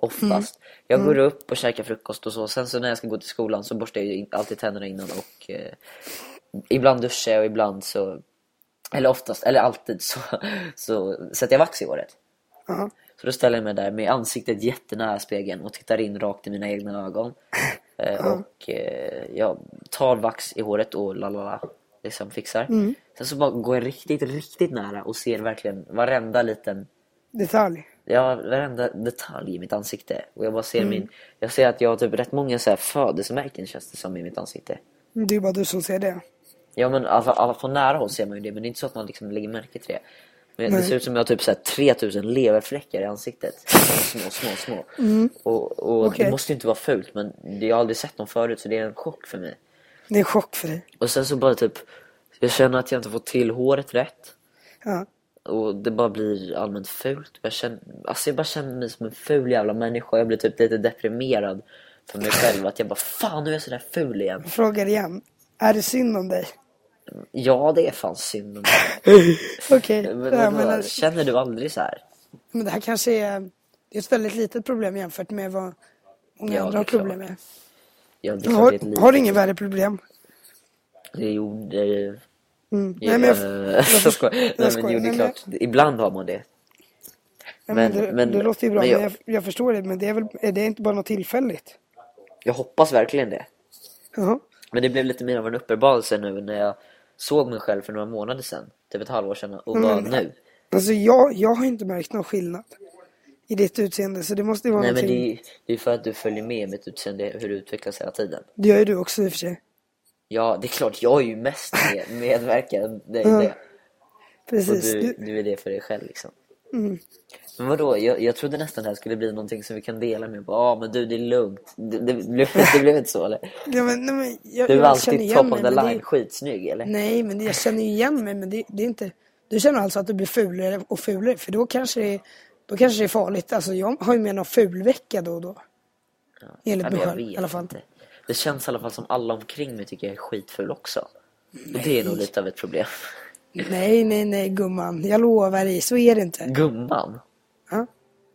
Oftast. Mm. Jag går mm. upp och käkar frukost och så. Sen så när jag ska gå till skolan så borstar jag alltid tänderna innan. Och eh, ibland duschar jag och ibland så... Eller oftast, eller alltid så, så sätter jag vax i håret. Uh-huh. Så då ställer jag mig där med ansiktet jättenära spegeln och tittar in rakt i mina egna ögon. Eh, uh-huh. Och eh, jag tar vax i håret och lalala, liksom fixar. Mm. Sen så bara går jag riktigt, riktigt nära och ser verkligen varenda liten... Detalj. Ja, varenda detalj i mitt ansikte. Och jag bara ser mm. min... Jag ser att jag har typ rätt många så här födelsemärken, känns det som, i mitt ansikte. Det är bara du som ser det. Ja, men alla, alla på nära håll ser man ju det. Men det är inte så att man liksom lägger märke till det. Men det ser ut som jag har typ så här tre tusen leverfläckar i ansiktet. Små, små, små. Mm. Och, och okay. Det måste ju inte vara fult. Men jag har aldrig sett dem förut. Så det är en chock för mig. Det är en chock för dig. Och sen så bara typ... Jag känner att jag inte får till håret rätt. Ja. Och det bara blir allmänt fult. Jag känner, alltså jag bara känner mig som en ful jävla människa. Jag blir typ lite deprimerad för mig själv. Att jag bara, fan nu är jag sådär ful igen. Frågar igen. Är det synd om dig? Ja, det är fan synd om dig. Okej. Okay. Men, ja, men, känner du aldrig så här? Men det här kanske är, det är ett väldigt litet problem jämfört med vad många ja, andra har problem med. Ja, det har, det har du ingen värre problem? Det gjorde... Mm. Nej, men jag, jag, jag, jag skojar. Nej, jag men jo, det är klart. Jag... Ibland har man det. Ja, men, men, det, men det låter ju bra, men jag, men jag, jag förstår det. Men det är väl är det inte bara något tillfälligt? Jag hoppas verkligen det. Uh-huh. Men det blev lite mer av en uppenbarelse nu när jag såg mig själv för några månader sedan. Typ ett halvår sedan. Och bara men, nu. Alltså jag, jag har inte märkt någon skillnad i ditt utseende. Så det måste ju vara Nej, någonting... men det är, det är för att du följer med mitt utseende. Hur det utvecklas hela tiden. Det gör ju du också i och för sig. Ja, det är klart. Jag är ju mest med, medverkad. Det är ja, det. Precis. Och du, du är det för dig själv liksom. Mm. Men vadå? Jag, jag trodde nästan det här skulle bli någonting som vi kan dela med. Ja, ah, men du, det är lugnt. Det, det, blev, det blev inte så, eller? Ja, men, nej, men jag, du är jag alltid top of the line, det... skitsnygg, eller? Nej, men det, jag känner ju igen mig. Men det, det är inte... Du känner alltså att du blir fulare och fulare. För då kanske det är, då kanske det är farligt. Alltså jag har ju med någon fulvecka då och då. Ja. Enligt mig själv, i alla fall. Inte. Det känns i alla fall som alla omkring mig tycker jag är skitfull också. Nej. Och det är nog lite av ett problem. Nej, nej, nej, gumman. Jag lovar dig, så är det inte. Gumman? Ja.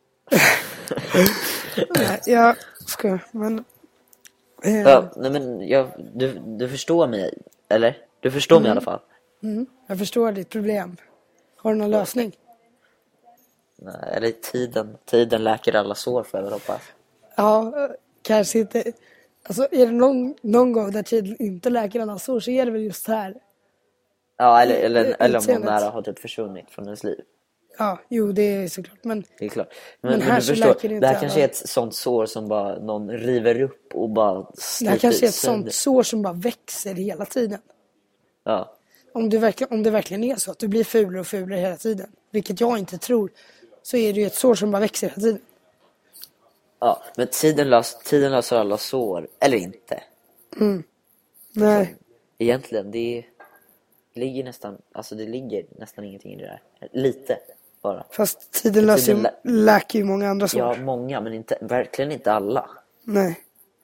Nej, jag ska, men... Eh. Ja, nej men jag, du, du förstår mig, eller? Du förstår mm. mig i alla fall. Mm. Jag förstår ditt problem. Har du någon lösning? Nej, eller tiden. Tiden läker alla sår, för jag väl hoppas. Ja, kanske inte. Alltså, är det någon, någon gång där tiden inte läker alla sår så är det väl just här. Ja, eller, eller, eller om någon nära har typ försvunnit från ens liv. Ja, jo, det är såklart. Men, det är klart. Men, men, men här du förstår, det, det här kanske är ett sånt sår som bara någon river upp och bara sliter. Det här kanske är ett sånt sår som bara växer hela tiden. Ja. Om, du verkligen, om det verkligen är så att du blir fulare och fulare hela tiden, vilket jag inte tror, så är det ju ett sår som bara växer hela tiden. Ja, men tiden, lös, tiden löser alla sår. Eller inte. Mm. Nej. Så, egentligen, det ligger nästan... Alltså det ligger nästan ingenting i det där. Lite, bara. Fast tiden löser tiden lä- läker ju många andra sår. Ja, många, men inte, verkligen inte alla. Nej.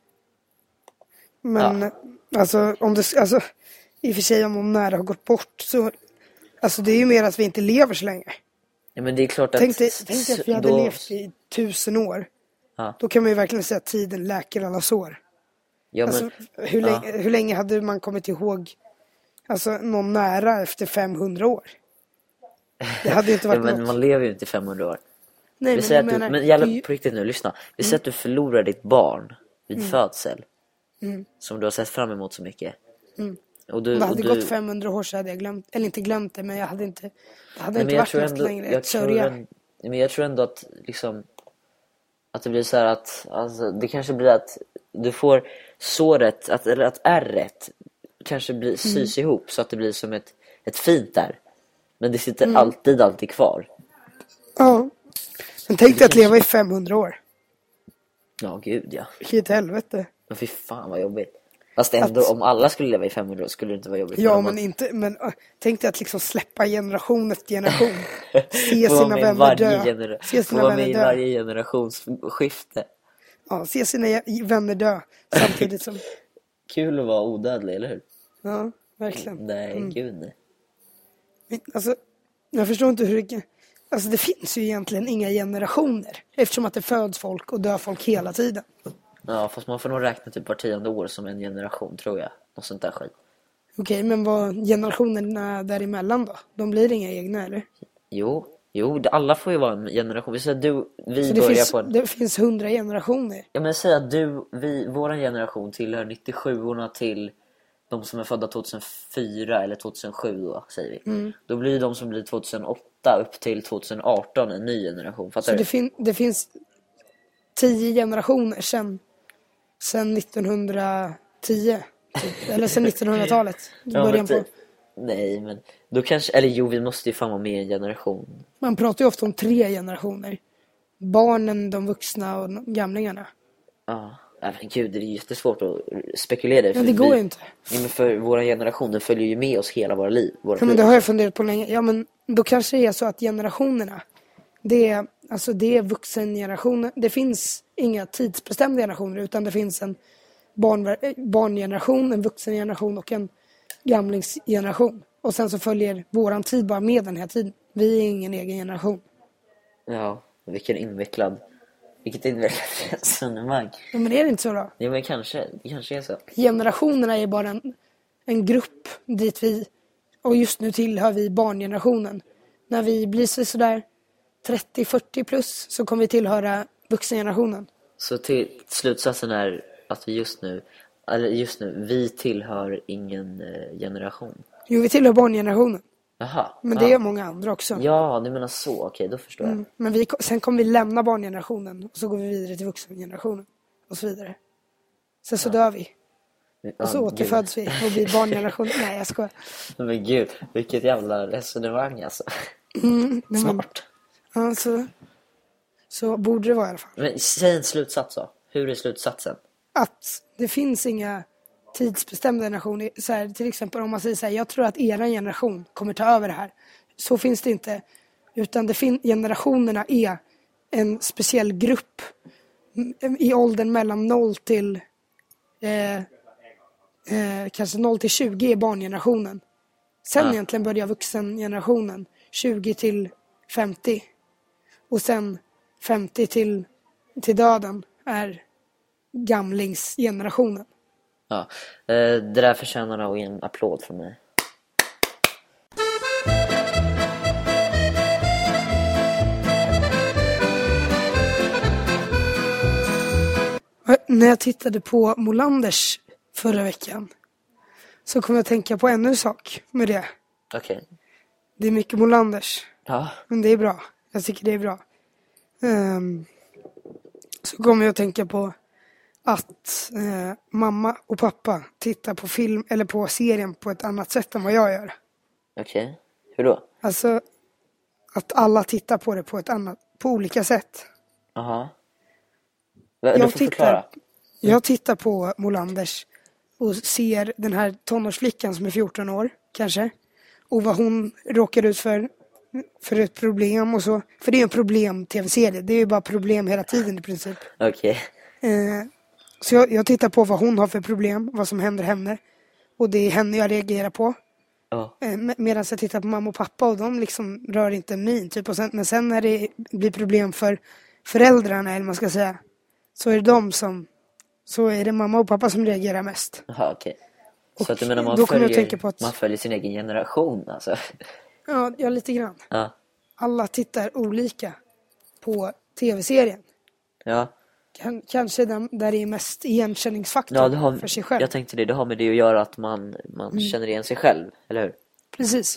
Men, ja. alltså, om det... Alltså, i och för sig om de nära har gått bort så... Alltså det är ju mer att vi inte lever så länge. Ja, men det är klart att... Tänk dig, tänk dig att vi hade då... levt i tusen år. Ja. Då kan man ju verkligen säga att tiden läker alla sår. Ja, men, alltså, hur, ja. länge, hur länge hade man kommit ihåg alltså, någon nära efter femhundra år? Det hade inte varit ja, men något. Man lever ju inte i femhundra år. Nej, vi men, säger att menar, du, men jävla ju... på riktigt nu, lyssna. Vi mm. säger att du förlorar ditt barn vid mm. födsel. Mm. Som du har sett fram emot så mycket. Mm. Och du, Om det hade och gått du... femhundra år så hade jag glömt, eller inte glömt det, men jag hade inte, det hade Nej, inte varit något ändå, längre. Jag tror, en, men jag tror ändå att liksom att det blir så här att alltså, det kanske blir att du får såret, att, att ärret kanske blir sys mm. ihop så att det blir som ett, ett fint där. Men det sitter mm. alltid, alltid kvar. Ja. Men tänk dig att leva i femhundra år. Ja, gud ja. Vilket helvete. Men fy fan vad jobbigt. Fast ändå, att... om alla skulle leva i femhundra år skulle det inte vara jobbigt. Ja, men inte, men uh, tänk dig att liksom släppa generation efter generation. Se sina vänner dö. Genera... Se sina vänner i dö. varje generationsskifte. Ja, se sina vänner dö. Samtidigt som... Kul att vara odödlig, eller hur? Ja, verkligen. Nej, mm. gud nej. Alltså, jag förstår inte hur det... alltså det finns ju egentligen inga generationer. Eftersom att det föds folk och dör folk hela tiden. Ja, fast man får nog räkna typ var tionde år som en generation, tror jag. Något sånt där skit. Okej, men vad generationerna däremellan då? De blir inga egna, eller? Jo, jo, alla får ju vara en generation. Vi säger du, vi Så det börjar finns, på en... det finns hundra generationer. Ja, men säg att du, vi, våran generation tillhör nittiosjuorna till de som är födda tjugohundrafyra eller tjugohundrasju då, säger vi. Mm. Då blir de som blir tjugohundraåtta upp till tjugoarton en ny generation. Fattar Så du? det, fin- det finns tio generationer sedan, sedan nittonhundratio. Typ. Eller sedan nittonhundratalet. Ja, Början men på. typ. Nej, men då kanske... Eller jo, vi måste ju fan vara med i en generation. Man pratar ju ofta om tre generationer. Barnen, de vuxna och gamlingarna. Ja, ja men gud, det är jättesvårt att spekulera i. Men det går vi, ju inte. Ja, men för vår generation, den följer ju med oss hela våra liv. Våra Ja, men det har jag funderat på länge. Ja, men då kanske det är så att generationerna, det är, alltså det är vuxengenerationen. Det finns inga tidsbestämda generationer, utan det finns en barn, barngeneration, en vuxengeneration och en gamlingsgeneration. Och sen så följer våran tid bara med den här tiden. Vi är ingen egen generation. Ja, vilken invecklad... Vilket invecklat resonemang. Ja, men är det inte så då? Ja, men kanske. Det kanske är så. Generationerna är bara en, en grupp dit vi, och just nu tillhör vi barngenerationen. När vi blir så sådär trettio fyrtio plus så kommer vi tillhöra vuxengenerationen. Så till slutsatsen är att vi just nu... Eller just nu, vi tillhör ingen eh, generation. Jo, vi tillhör barngenerationen. Jaha. Men det ja. är många andra också. Ja, du menar så. Okej, då förstår jag. Mm. Men vi, sen kommer vi lämna barngenerationen och så går vi vidare till vuxengenerationen och så vidare. Sen så Ja. dör vi. Ja, Och så återföds vi och blir barngeneration. Nej, jag skojar. Men gud, vilket jävla resonemang alltså. Mm, men, Smart. ja, så, så borde det vara i alla fall. Men säg en slutsats då. Hur är slutsatsen? Att det finns inga tidsbestämda generationer. Så här, till exempel om man säger så här, jag tror att er generation kommer ta över det här. Så finns det inte. Utan det fin- generationerna är en speciell grupp i åldern mellan noll till eh, eh, kanske noll till tjugo är barngenerationen. Sen Ja. egentligen börjar vuxengenerationen tjugo till femtio. Och sen femtio till, till döden är gamlingsgenerationen. Ja, eh, det där förtjänar nog en applåd från mig. När jag tittade på Molanders förra veckan så kom jag att tänka på ännu en sak med det. Okej. Det är mycket Molanders, Ja. men det är bra. Jag tycker det är bra. Um, så kommer jag att tänka på att eh, mamma och pappa tittar på film eller på serien på ett annat sätt än vad jag gör. Okej. Hur då? Alltså att alla tittar på det på ett annat, på olika sätt. Jaha. Du Jag får tittar, förklara. jag tittar på Molanders och ser den här tonårsflickan som är fjorton år kanske. Och vad hon råkar ut för, för ett problem och så. För det är en problem-tv-serie. Det är ju bara problem hela tiden i princip. Okej. Eh, så jag, jag tittar på vad hon har för problem, vad som händer henne. Och det är henne jag reagerar på. Ja. Eh, med, medan jag tittar på mamma och pappa och de liksom rör inte min typ. Och sen, men sen när det blir problem för föräldrarna, eller man ska säga, så är det de som, så är det mamma och pappa som reagerar mest. Jaha, okej. Och Så att du menar man då kommer jag följer, att tänka på att- man följer sin egen generation alltså. Ja, ja, lite grann. Ja. Alla tittar olika på tv-serien. Ja. Kan, kanske där, där det är mest igenkänningsfaktor Ja, det har, för sig själv. jag tänkte det, det har med det att göra att man, man Mm. känner igen sig själv, eller hur? Precis.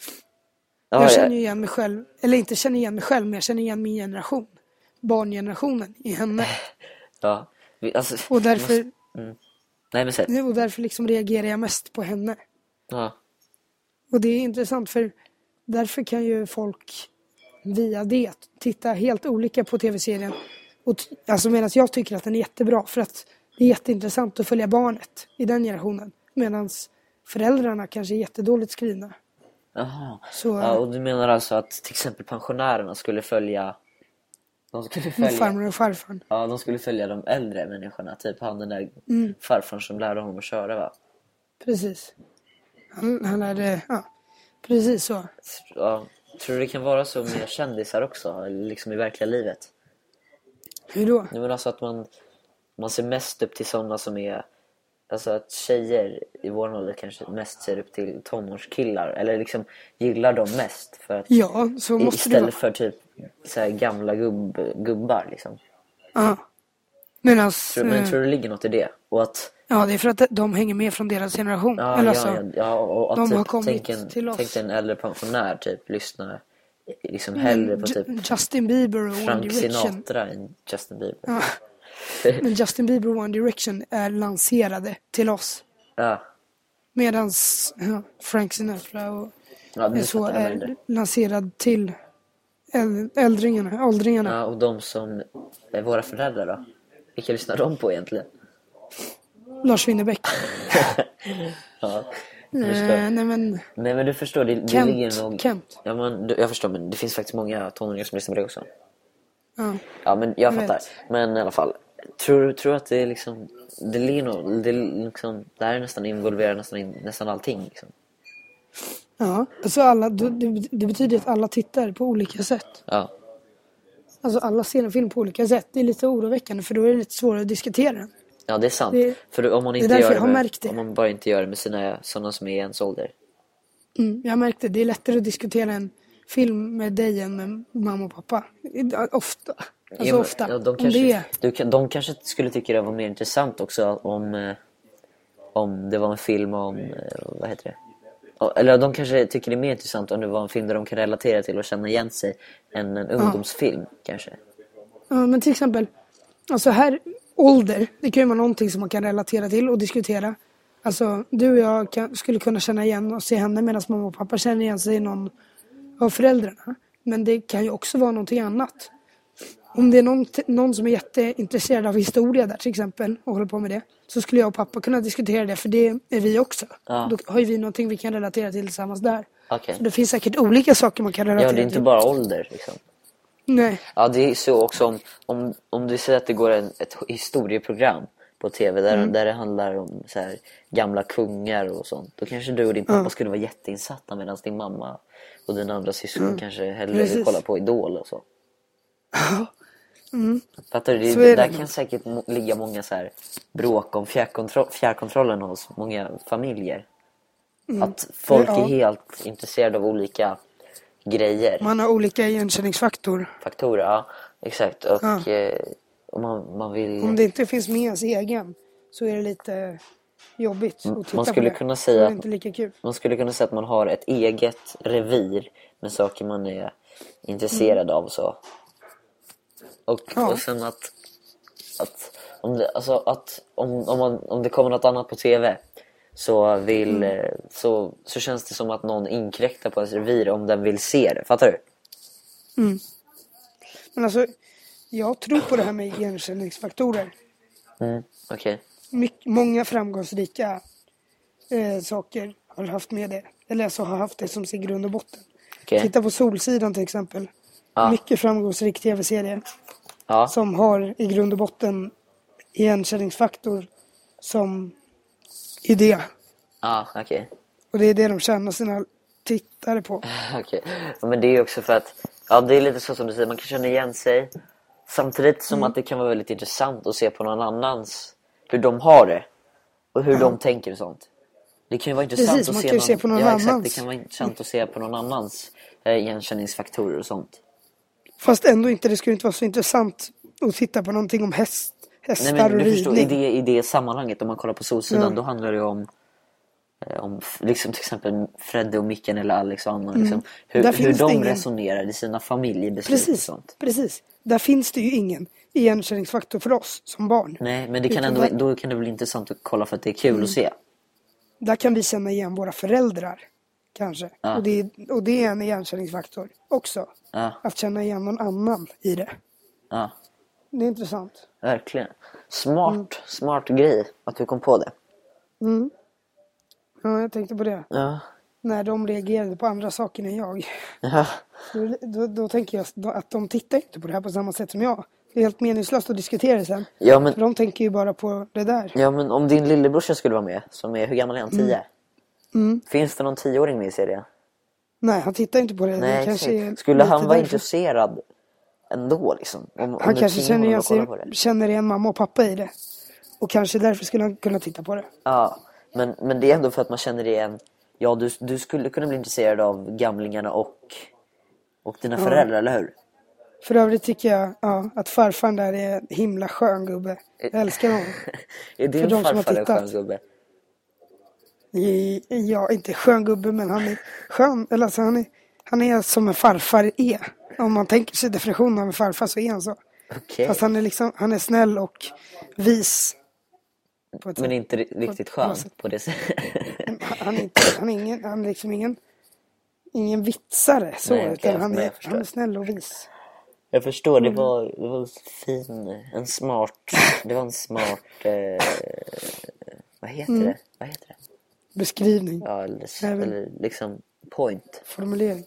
Ja, Jag känner ju igen mig själv, eller inte känner igen mig själv, men jag känner igen min generation. Barngenerationen i henne. Ja. Vi, alltså, Och därför, vi måste, mm. Nej men säg. och därför liksom reagerar jag mest på henne. Ja. Och det är intressant för därför kan ju folk via det titta helt olika på tv-serien. Och t- alltså medan jag tycker att den är jättebra för att det är jätteintressant att följa barnet i den generationen. Medan föräldrarna kanske är jättedåligt skrivna. Jaha. Så Ja, och du menar alltså att till exempel pensionärerna skulle följa de skulle följa farmor och farfar. Ja, de skulle följa de äldre människorna, typ han den där Mm. farfar som lärde honom att köra, va? Precis. Han, han hade, ja, precis så. Ja. tror du det kan vara så med kändisar också, liksom i verkliga livet? Hur då? Nej, men alltså att man, man ser mest upp till sådana som är... Alltså att tjejer i vår ålder kanske mest ser upp till tonårskillar. Eller liksom gillar dem mest. För att, Ja, så måste istället det vara. för typ så här gamla gubb, gubbar liksom. Ja. Men Tror, men jag tror det ligger något i det. Och att... Ja, det är för att de hänger med från deras generation. Ja, Eller ja, alltså, ja, ja, och att de typ, har kommit tänk en, till oss. tänk en äldre pensionär typ lyssna liksom hellre på typ Justin Bieber och One Frank Direction. Sinatra än Justin Bieber. Ja. Men Justin Bieber och One Direction är lanserade till oss. Ja. Medans ja, Frank Sinatra och Ja, det så fattar jag är mindre. lanserad till äl- äldringarna, åldringarna. Ja, och de som är våra föräldrar då? Vilka lyssnar de på egentligen? Lars Winnerbäck. Ja, jag förstår. Eh, nej men Nej, men du förstår, det, det Kent, ligger nog... Kent. Ja, men, du- jag förstår, men det finns faktiskt många tonåringar som lyssnar på det också. Ja. Ja, men jag Jag fattar. vet. Men i alla fall, tror du att det är liksom... Det ligger nog... Det, är liksom, det här är nästan involverar nästan, in, nästan allting liksom. Ja, alltså alla, det, det- det betyder att alla tittar på olika sätt. Ja. Alltså alla ser en film på olika sätt. Det är lite oroväckande för då är det lite svårare att diskutera den. Ja, det är sant. Det- För om man det är inte därför gör det jag har med, märkt det. om man bara inte gör det med sina sådana som är i ens ålder. Mm, jag märkte det är lättare att diskutera en film med dig än med mamma och pappa. Ofta. Alltså Ja, men- ofta. Ja, de, Om kanske, det är... du, kan- de kanske skulle tycka det var mer intressant också om, eh, om det var en film om, eh, vad heter det? Ja, eller de kanske tycker det är mer intressant om det var en film där de kan relatera till och känna igen sig än en ungdomsfilm kanske. Ja, men till exempel, alltså här, ålder, det kan ju vara någonting som man kan relatera till och diskutera. Alltså, du och jag kan, skulle kunna känna igen och se henne medan mamma och pappa känner igen sig i någon av föräldrarna. Men det kan ju också vara någonting annat. Om det är någon, någon som är jätteintresserad av historia där till exempel och håller på med det, så skulle jag och pappa kunna diskutera det, för det är vi också. Ja. Då har ju vi någonting vi kan relatera till tillsammans där. Okej. Så det finns säkert olika saker man kan relatera Ja, till. det är inte bara ålder liksom. Nej. Ja, det är så också om, om, om du säger att det går en, ett historieprogram på tv där, Mm. där det handlar om så här, gamla kungar och sånt. Då kanske du och din pappa Ja. skulle vara jätteinsatta medan din mamma och dina andra syskon Mm. kanske hellre vill Precis. kolla på Idol och så. Mm. Fattar du? Så Det, är det där nog. kan säkert mo- ligga många så här bråk om fjärrkontroll, fjärrkontrollen hos många familjer. Att folk Mm. Ja. är helt intresserade av olika grejer. Man har olika igenkänningsfaktor. Faktorer, ja. Exakt. Och, Ja. eh, och man, man vill... Om det inte finns med ens egen så är det lite jobbigt att titta Man skulle på det. kunna säga Det är att- inte lika kul. Man skulle kunna säga att man har ett eget revir med saker man är intresserad av och så. Och, Ja. och sen att, att, om, det, alltså att om, om, man, om det kommer något annat på tv så, vill, eh, så, så känns det som att någon inkräktar på ens revir om den vill se det. Fattar du? Men alltså, jag tror på det här med igenkänningsfaktorer. Mm, okej. Myck- många framgångsrika eh, saker har haft med det. Eller alltså har haft det som sin grund och botten. Okej. Titta på Solsidan till exempel. Ja. Mycket framgångsrik tv-serie Ja. som har i grund och botten igenkänningsfaktor som idé. Ja, okej. Och det är det de tjänar sina tittare på. Okej. Ja, men det är ju också för att ja, det är lite så som du säger, man kan känna igen sig samtidigt som Mm. att det kan vara väldigt intressant att se på någon annans hur de har det och hur de tänker och sånt. Det kan ju vara intressant Precis, att man se, kan ju någon, se på någon ja, exakt, annans. det kan vara intressant att se på någon annans eh, igenkänningsfaktorer och sånt. Fast ändå inte, det skulle inte vara så intressant att titta på någonting om häst, hästar Nej, men och du förstår, i ridning. det, i det sammanhanget om man kollar på Solsidan Ja. då handlar det om eh, om f- liksom till exempel Fredde och Micken eller Alex och Anna liksom, hur, Där hur finns de det ingen- resonerar i sina familjebeslut och Precis, sånt. precis. Där finns det ju ingen igenkänningsfaktor för oss som barn. Nej, men det kan Utan ändå, där- då kan det bli intressant att kolla för att det är kul att se. Där kan vi känna igen våra föräldrar, kanske. Ja. Och, det är, och det är en igenkänningsfaktor också. Ja, Att känna igen någon annan i det. ja, Det är intressant. verkligen. Smart, smart grej att du kom på det. Ja, jag tänkte på det. Ja, När de reagerade på andra saker än jag. ja, Då, då, då tänker jag då- att de tittar inte på det här på samma sätt som jag. Det är helt meningslöst att diskutera det sen. ja, För men, de tänker ju bara på det där. ja, men om din lillebrorsa skulle vara med, som är, hur gammal är han? Tio? Mm. Finns det någon tioåring med i serien? Nej, han tittar inte på det. Nej, det kanske är skulle han vara därför. intresserad ändå liksom? Om, om Han kanske känner igen, sig, det. känner igen mamma och pappa i det. Och kanske därför skulle han kunna titta på det. Ja, men, men det är ändå för att man känner igen. Ja, du, du skulle kunna bli intresserad av gamlingarna och, och dina ja. föräldrar, eller hur? För övrigt tycker jag ja, att farfar där är en himla skön gubbe. Jag älskar honom. Är din för farfar en skön gubbe? Ja, inte skön gubbe, men han är skön. Eller alltså, han, är, han är som en farfar är. Om man tänker sig definitionen av en farfar så är han så. Okay. Fast han är, liksom, han är snäll och vis. Men sätt. Inte riktigt skön på, på det sättet. Han är, inte, han är, ingen, han är liksom ingen, ingen vitsare. Så, nej, okay, utan han är, han är snäll och vis. Jag förstår, det var, det var fin, en smart, det var en smart, eh, vad heter mm. det? Vad heter det? Beskrivning. Ja, eller, eller liksom point. Formulering.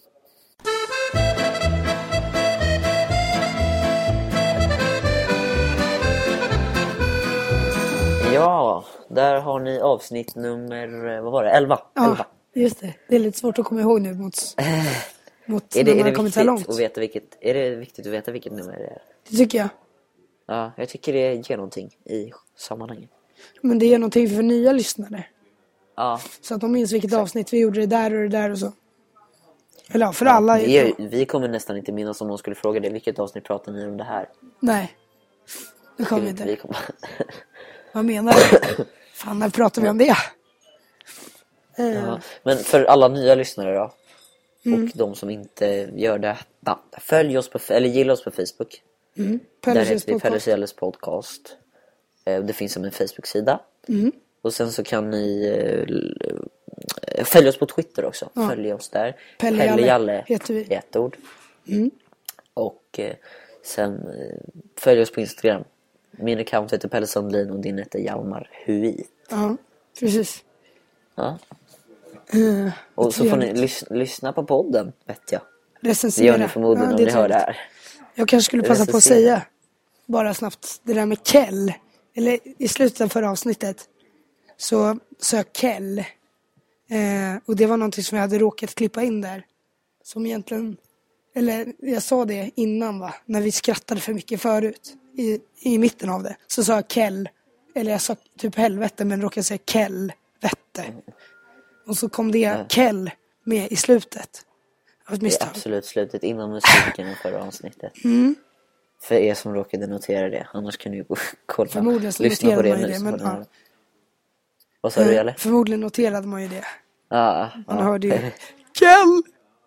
Ja, där har ni avsnitt nummer, vad var det? elva. Ja, elva. Just det. Det är lite svårt att komma ihåg nu mot, mot är det, när man är det kommit så långt. Att veta vilket, är det viktigt att veta vilket nummer det är? Det tycker jag. Ja, jag tycker det ger någonting i sammanhanget. Men det ger någonting för nya lyssnare. Ja. Så att de minns vilket Exakt. avsnitt vi gjorde det där och det där och så. Eller ja, för ja, alla. Vi, är, vi kommer nästan inte minnas om någon skulle fråga det. Vilket avsnitt pratar ni om det här? Nej, det kommer vi inte. Vi kommer... Vad menar du? Fan, när pratar vi om det? Ja, men för alla nya lyssnare då. Mm. Och de som inte gör det. Ja, följ oss på, eller gilla oss på Facebook. Mm. Där heter vi Pelle Cielles podcast. Det finns som en Facebook-sida. Mm. Och sen så kan ni uh, följa oss på Twitter också. Ja. Följ oss där. Pelle, Pelle Jalle heter vi. Ett ord. Mm. Och uh, sen uh, följ oss på Instagram. Min account heter Pelle Sandlin och din heter Hjalmar Hui. Ja, precis. Ja. Uh, och så får ni lys- lyssna på podden, vet jag. Recensera. Det gör ni förmodligen ja, om ni hör det här. Jag kanske skulle passa Recensera. på att säga bara snabbt det där med Kell. Eller i slutet av förra avsnittet så sök Kell. Eh, och det var någonting som jag hade råkat klippa in där. Som egentligen, eller jag sa det innan va, när vi skrattade för mycket förut. I, i mitten av det. Så sa jag Kell. Eller jag sa typ helvete men råkade säga Kell. Vette. Och så kom det ja. Kell med i slutet. Av ett misstag. Det är absolut slutet innan musiken i förra avsnittet. Mm. För er som råkade notera det. Annars kan ni ju kolla. Förmodligen så lyssna på det man ju nu. det. Men, ja. Vad sa du, eller? Förmodligen noterade man ju det. Ah, man ah. hörde ju Kell!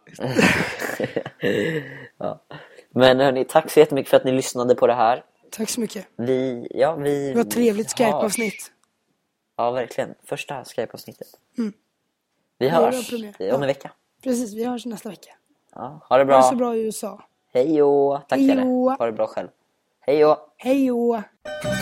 Ja. Men hörni, tack så jättemycket för att ni lyssnade på det här. Tack så mycket. Vi, ja, vi det var ett trevligt Skype-avsnitt. Ja, verkligen. Första Skype-avsnittet. Mm. Vi hörs om en vecka. Precis, vi hörs nästa vecka. Ja, ha det bra. Ha det så bra i U S A. Hej då. Tack Hejo. Ha det bra själv. Hej då. Hej då.